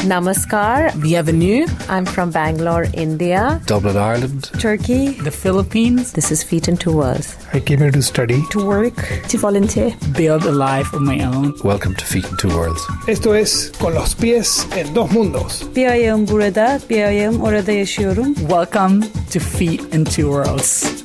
Namaskar. Bienvenue. I'm from Bangalore, India. Dublin, Ireland. Turkey. The Philippines. This is Feet in Two Worlds. I came here to study. To work. To volunteer. Build a life of my own. Welcome to Feet in Two Worlds. Esto es Con los pies en dos mundos. Bir ayağım burada, bir ayağım orada yaşıyorum. Welcome to Feet in Two Worlds.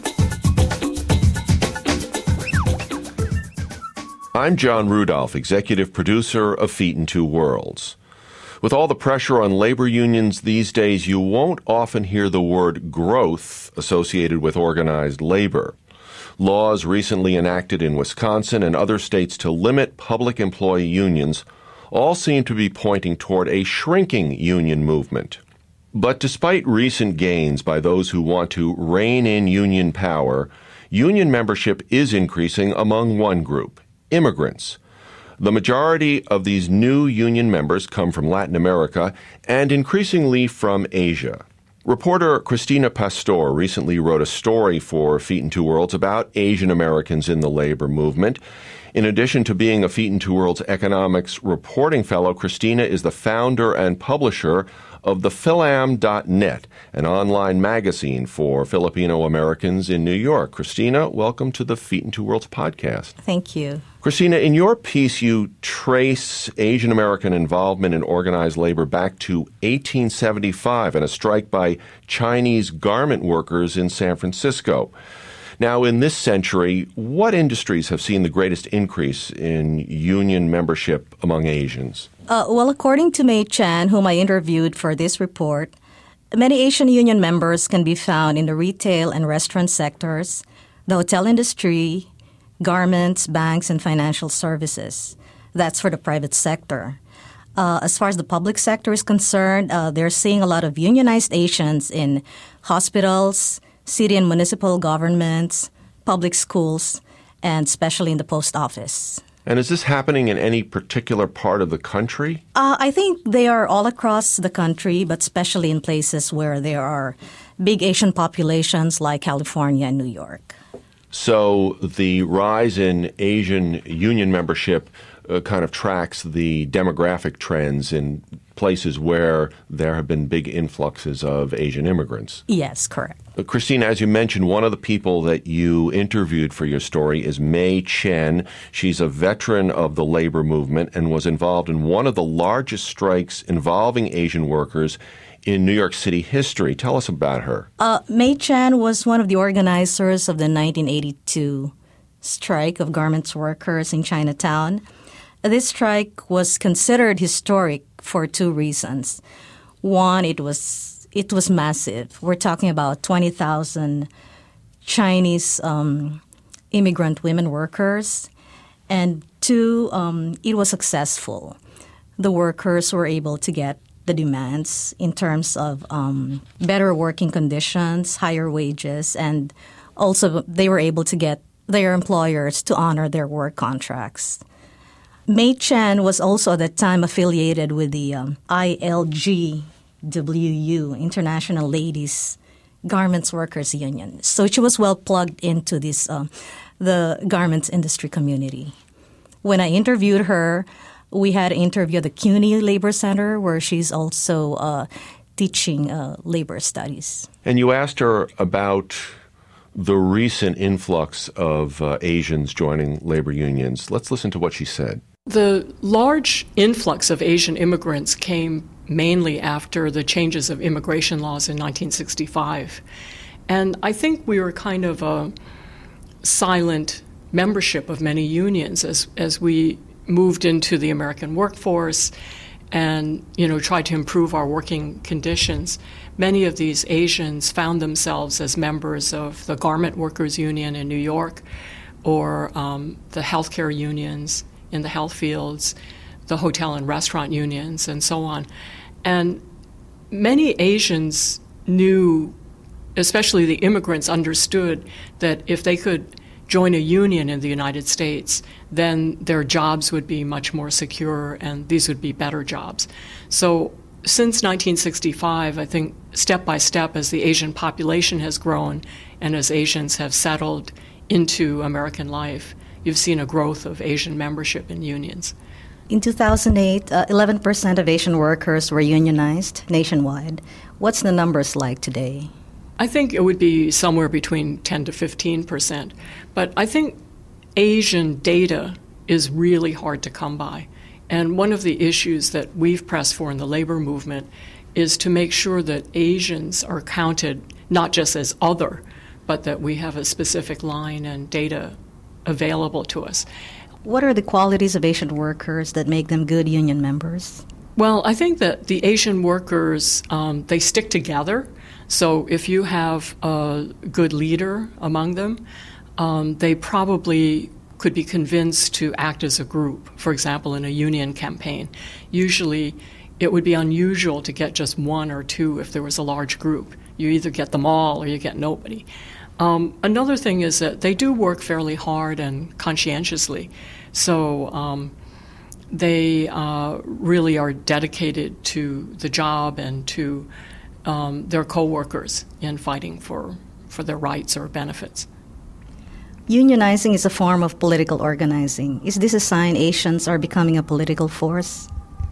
I'm John Rudolph, executive producer of Feet in Two Worlds. With all the pressure on labor unions these days, you won't often hear the word growth associated with organized labor. Laws recently enacted in Wisconsin and other states to limit public employee unions all seem to be pointing toward a shrinking union movement. But despite recent gains by those who want to rein in union power, union membership is increasing among one group, immigrants. The majority of these new union members come from Latin America and increasingly from Asia. Reporter Christina Pastor recently wrote a story for Feet in Two Worlds about Asian Americans in the labor movement. In addition to being a Feet in Two Worlds economics reporting fellow, Christina is the founder and publisher of the Philam.net, an online magazine for Filipino Americans in New York. Christina, welcome to the Feet in Two Worlds podcast. Thank you. Christina, in your piece, you trace Asian American involvement in organized labor back to 1875 and a strike by Chinese garment workers in San Francisco. Now, in this century, what industries have seen the greatest increase in union membership among Asians? Well, according to May Chan, whom I interviewed for this report, many Asian union members can be found in the retail and restaurant sectors, the hotel industry, garments, banks, and financial services. That's for the private sector. As far as the public sector is concerned, they're seeing a lot of unionized Asians in hospitals, city and municipal governments, public schools, and especially in the post office. And is this happening in any particular part of the country? I think they are all across the country, but especially in places where there are big Asian populations like California and New York. So the rise in Asian union membership kind of tracks the demographic trends in places where there have been big influxes of Asian immigrants. Yes, correct. Christina, as you mentioned, one of the people that you interviewed for your story is May Chen. She's a veteran of the labor movement and was involved in one of the largest strikes involving Asian workers in New York City history. Tell us about her. May Chan was one of the organizers of the 1982 strike of garments workers in Chinatown. This strike was considered historic for two reasons. One, it was massive. We're talking about 20,000 Chinese immigrant women workers. And two, it was successful. The workers were able to get the demands in terms of better working conditions, higher wages, and also they were able to get their employers to honor their work contracts. May Chan was also at that time affiliated with the ILGWU, International Ladies Garments Workers Union. So she was well plugged into this the garments industry community. When I interviewed her, we had an interview at the CUNY Labor Center, where she's also teaching labor studies. And you asked her about the recent influx of Asians joining labor unions. Let's listen to what she said. The large influx of Asian immigrants came mainly after the changes of immigration laws in 1965. And I think we were kind of a silent membership of many unions as we moved into the American workforce and, tried to improve our working conditions. Many of these Asians found themselves as members of the Garment Workers Union in New York or the healthcare unions in the health fields, the hotel and restaurant unions, and so on. And many Asians knew, especially the immigrants, understood that if they could join a union in the United States, then their jobs would be much more secure and these would be better jobs. So since 1965, I think step by step, as the Asian population has grown and as Asians have settled into American life, you've seen a growth of Asian membership in unions. In 2008, 11% of Asian workers were unionized nationwide. What's the numbers like today? I think it would be somewhere between 10 to 15%. But I think Asian data is really hard to come by. And one of the issues that we've pressed for in the labor movement is to make sure that Asians are counted not just as other, but that we have a specific line and data available to us. What are the qualities of Asian workers that make them good union members? Well, I think that the Asian workers, they stick together. So if you have a good leader among them, they probably could be convinced to act as a group, for example, in a union campaign. Usually, it would be unusual to get just one or two if there was a large group. You either get them all or you get nobody. Another thing is that they do work fairly hard and conscientiously. So they really are dedicated to the job and to their co-workers in fighting for their rights or benefits. Unionizing is a form of political organizing. Is this a sign Asians are becoming a political force?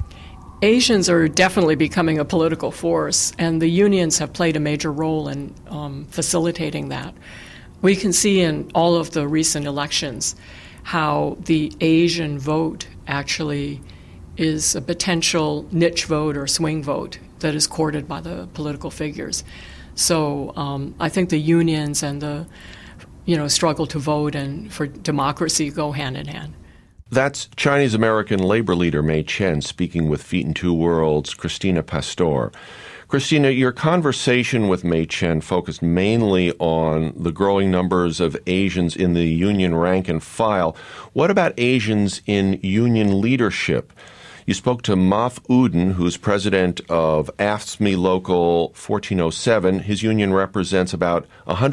Asians are definitely becoming a political force, and the unions have played a major role in facilitating that. We can see in all of the recent elections how the Asian vote actually is a potential niche vote or swing vote that is courted by the political figures. So I think the unions and the struggle to vote and for democracy go hand in hand. That's Chinese-American labor leader Mei Chen speaking with Feet in Two Worlds' Christina Pastor. Christina, your conversation with Mei Chen focused mainly on the growing numbers of Asians in the union rank and file. What about Asians in union leadership? You spoke to Maf Uden, who's president of AFSCME Local 1407. His union represents about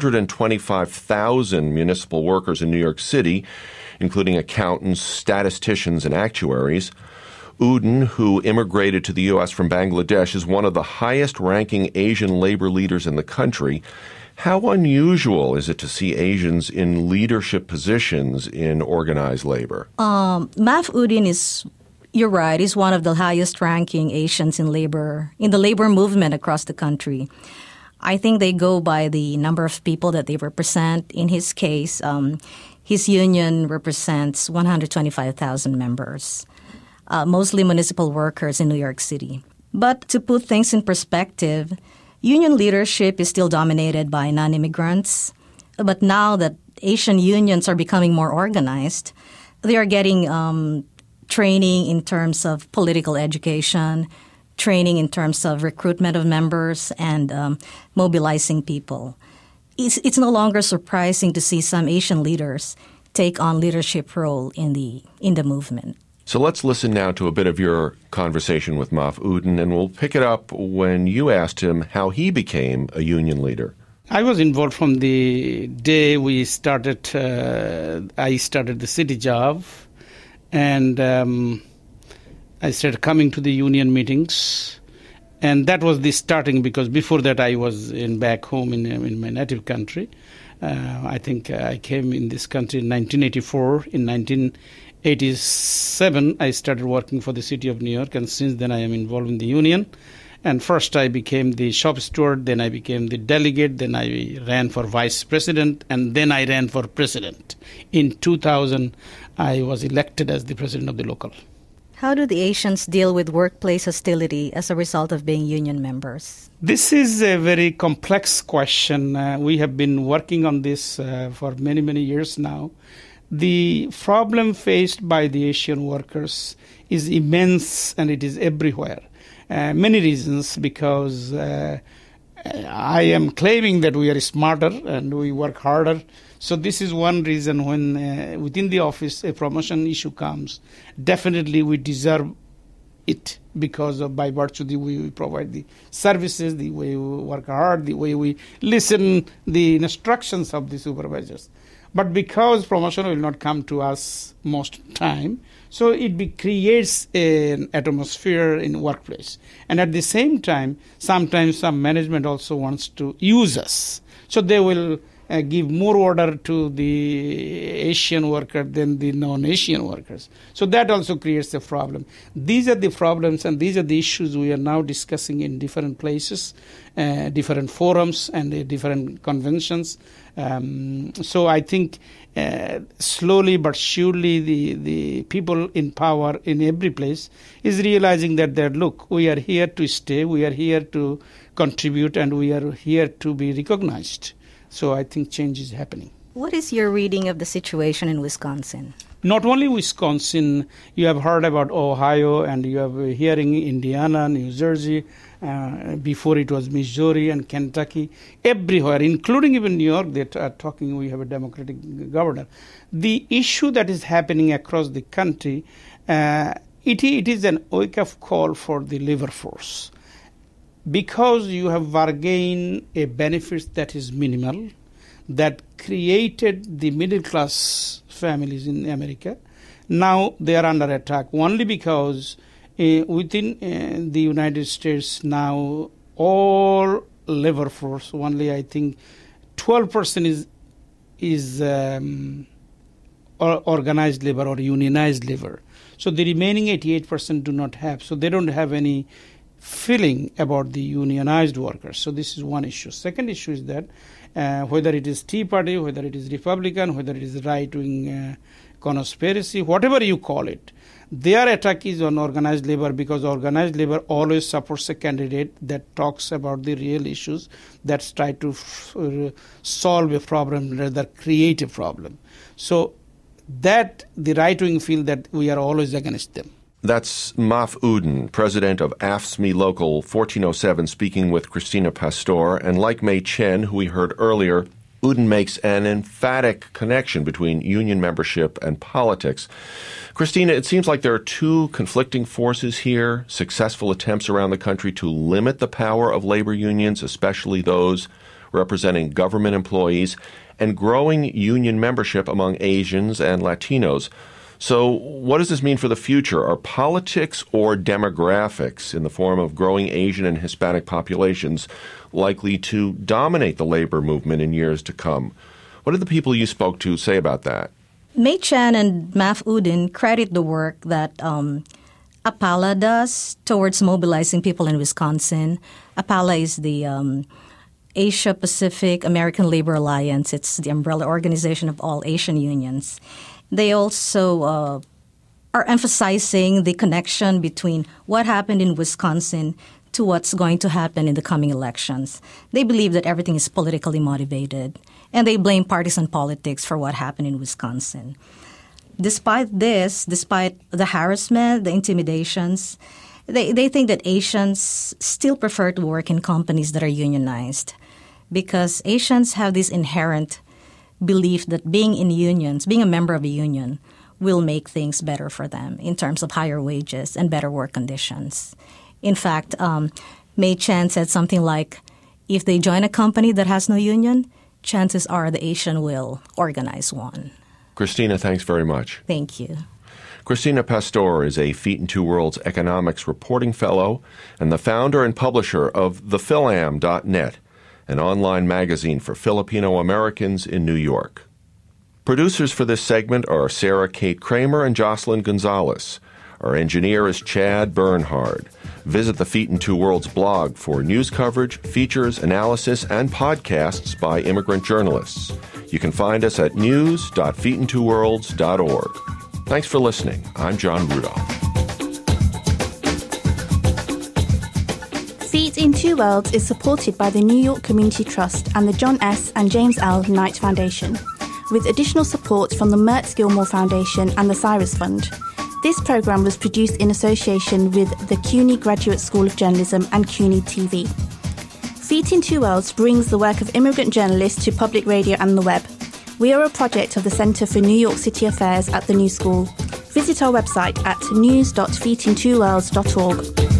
125,000 municipal workers in New York City, including accountants, statisticians, and actuaries. Uden, who immigrated to the U.S. from Bangladesh, is one of the highest-ranking Asian labor leaders in the country. How unusual is it to see Asians in leadership positions in organized labor? Maf Uden is... You're right. He's one of the highest-ranking Asians in the labor movement across the country. I think they go by the number of people that they represent. In his case, his union represents 125,000 members, mostly municipal workers in New York City. But to put things in perspective, union leadership is still dominated by non-immigrants. But now that Asian unions are becoming more organized, they are getting training in terms of political education, training in terms of recruitment of members, and mobilizing people. It's no longer surprising to see some Asian leaders take on leadership role in the movement. So let's listen now to a bit of your conversation with Maf Uden, and we'll pick it up when you asked him how he became a union leader. I was involved from the day we started. I started the city job. And I started coming to the union meetings. And that was the starting, because before that I was back home in my native country. I think I came in this country in 1984. In 1987, I started working for the city of New York. And since then, I am involved in the union. And first I became the shop steward, then I became the delegate, then I ran for vice president, and then I ran for president. In 2000, I was elected as the president of the local. How do the Asians deal with workplace hostility as a result of being union members? This is a very complex question. We have been working on this for many, many years now. The problem faced by the Asian workers is immense, and it is everywhere. Many reasons, because I am claiming that we are smarter and we work harder. So this is one reason when within the office a promotion issue comes, definitely we deserve it because of by virtue the way we provide the services, the way we work hard, the way we listen the instructions of the supervisors. But because promotion will not come to us most time, so it creates an atmosphere in workplace. And at the same time, sometimes some management also wants to use us. So they will give more order to the Asian worker than the non-Asian workers. So that also creates a problem. These are the problems and these are the issues we are now discussing in different places, different forums and different conventions. So I think slowly but surely the people in power in every place is realizing that look, we are here to stay, we are here to contribute, and we are here to be recognized. So I think change is happening. What is your reading of the situation in Wisconsin? Not only Wisconsin, you have heard about Ohio, and you have hearing Indiana, New Jersey, before it was Missouri and Kentucky, everywhere, including even New York, they are talking we have a Democratic governor. The issue that is happening across the country, it is an wake-up call for the labor force. Because you have bargained a benefit that is minimal, that created the middle-class families in America, now they are under attack only because within the United States now all labor force, only I think 12% is organized labor or unionized labor. So the remaining 88% do not have. So they don't have any feeling about the unionized workers. So this is one issue. Second issue is that whether it is Tea Party, whether it is Republican, whether it is right-wing conspiracy, whatever you call it, their attack is on organized labor because organized labor always supports a candidate that talks about the real issues, that's try to solve a problem rather create a problem. So that the right-wing feel that we are always against them. That's Maf Uden, president of AFSCME Local 1407, speaking with Christina Pastor. And like Mei Chen, who we heard earlier, Uden makes an emphatic connection between union membership and politics. Christina, it seems like there are two conflicting forces here, successful attempts around the country to limit the power of labor unions, especially those representing government employees, and growing union membership among Asians and Latinos. So what does this mean for the future? Are politics or demographics in the form of growing Asian and Hispanic populations likely to dominate the labor movement in years to come? What did the people you spoke to say about that? Mei Chen and Maf Uden credit the work that APALA does towards mobilizing people in Wisconsin. APALA is the Asia Pacific American Labor Alliance. It's the umbrella organization of all Asian unions. They also are emphasizing the connection between what happened in Wisconsin to what's going to happen in the coming elections. They believe that everything is politically motivated, and they blame partisan politics for what happened in Wisconsin. Despite this, despite the harassment, the intimidations, they think that Asians still prefer to work in companies that are unionized because Asians have this inherent belief that being in unions, being a member of a union, will make things better for them in terms of higher wages and better work conditions. In fact, Mei Chen said something like, if they join a company that has no union, chances are the Asian will organize one. Christina, thanks very much. Thank you. Christina Pastor is a Feet in Two Worlds Economics Reporting Fellow and the founder and publisher of thephilam.net, an online magazine for Filipino Americans in New York. Producers for this segment are Sarah Kate Kramer and Jocelyn Gonzalez. Our engineer is Chad Bernhard. Visit the Feet in Two Worlds blog for news coverage, features, analysis, and podcasts by immigrant journalists. You can find us at news.feetintwoworlds.org. Thanks for listening. I'm John Rudolph. Feet in Two Worlds is supported by the New York Community Trust and the John S. and James L. Knight Foundation, with additional support from the Mertz Gilmore Foundation and the Cyrus Fund. This program was produced in association with the CUNY Graduate School of Journalism and CUNY TV. Feet in Two Worlds brings the work of immigrant journalists to public radio and the web. We are a project of the Center for New York City Affairs at the New School. Visit our website at news.feetintwoworlds.org.